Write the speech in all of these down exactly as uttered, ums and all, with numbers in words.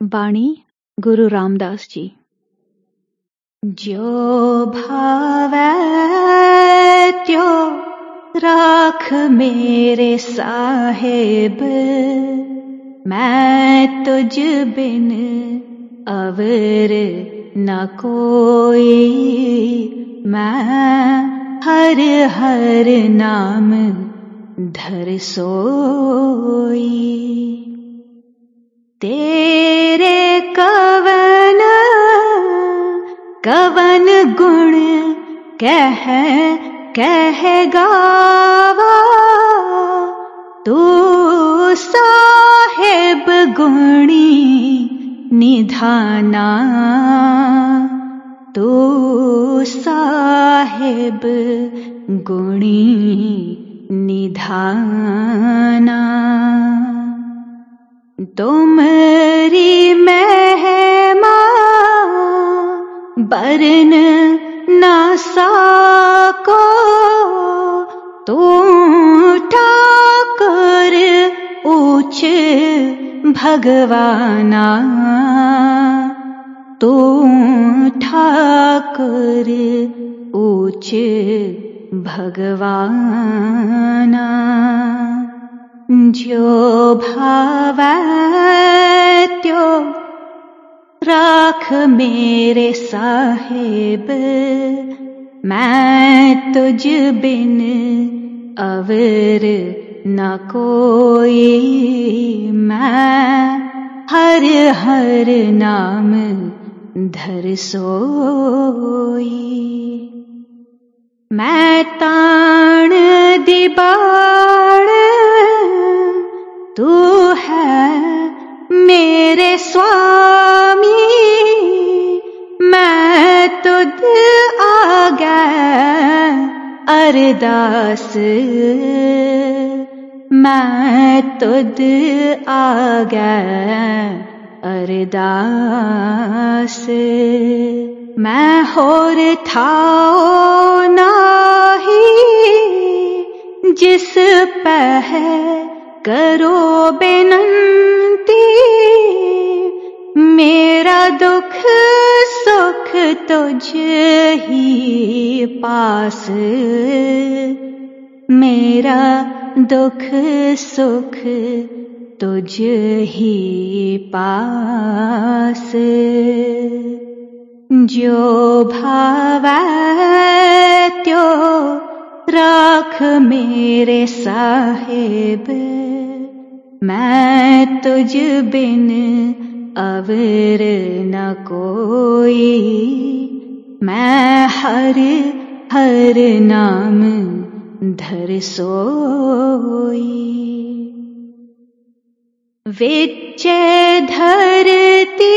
बाणी गुरु रामदास जी। जो भावै त्यो राख मेरे साहेब, मैं तुझ बिन अवर न कोई। मैं हर हर नाम धर सोई। तेरे कवन कवन गुण कह कह गावा, तू साहेब गुणी निधाना। तू साहेब गुणी निधाना। तुमरी महिमा बरन ना साको, तू ठाकुर ऊंच भगवाना। तू ठाकुर ऊंच भगवाना। जो भावै त्यो राख मेरे साहेब, मैं तुझ बिन अवर न कोई। मैं हर हर नाम धर सोई। मैं ताण दिबाड़ तू है मेरे स्वामी। मैं तुझ आगे अरदास, मैं तुझ आगे अरदास। मैं होर थाओ नाही, जिस पह करो बेनंती। मेरा दुख सुख तुझ ही पास। मेरा दुख सुख तुझ ही पास। जो भावै त्यो राख मेरे साहेब, मैं तुझ बिन अवर न कोई। मैं हर हर नाम धर सोई। विच धरती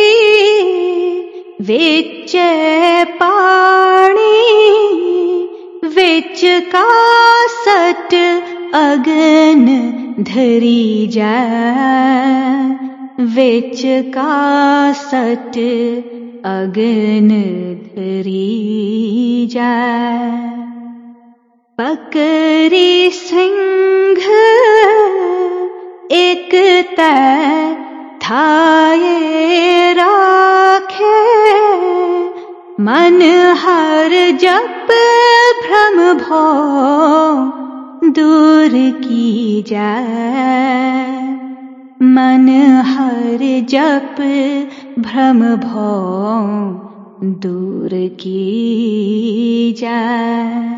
विच पानी, विच कासट अगन धरी जाए। विच कासट अगन धरी जाए। पकरी सिंह एक तै थाये राखे। मन हर जप भ्रम भव दूर की जाए। मन हर जप भ्रम भव दूर की जाए।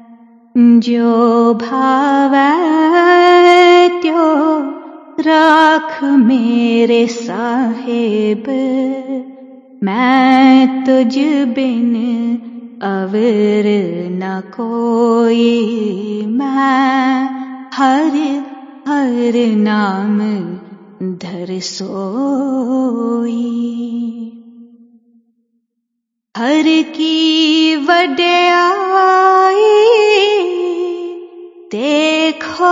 जो भावै त्यो राख मेरे साहेब, मैं तुझ बिन अवर न कोई। मैं हर हर नाम धर सोई। हर की वड्याई देखो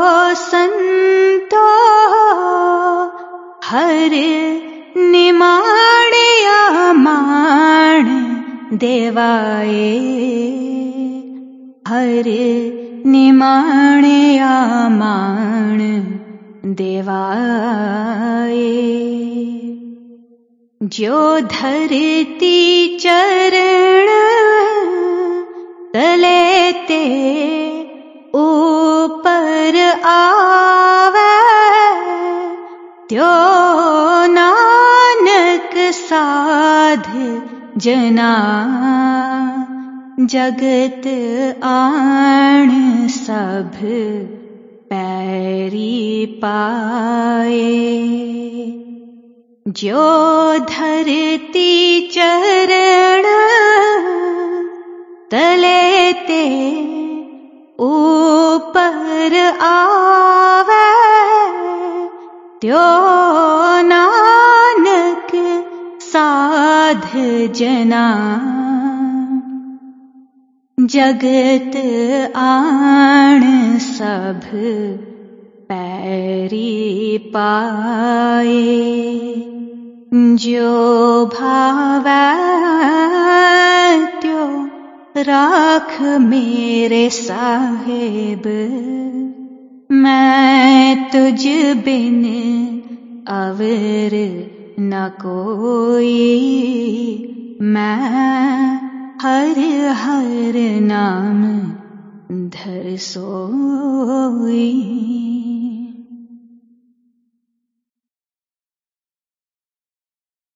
संतो, हर निमाणिया मान देवाए। हर निमाणिया मान देवाए। जो धरती चरण तले ते ऊपर आवे, त्यो नानक साध जना जगत आण सब पैरी पाए। जो धरती चरण तले ते ऊपर आवे, त्यो नानक साध जना जगत आण सब पैरी पाए। जो भावै त्यो राख मेरे साहेब, मैं तुझ बिन अवर न कोई। मैं हर हर नाम धर सोई।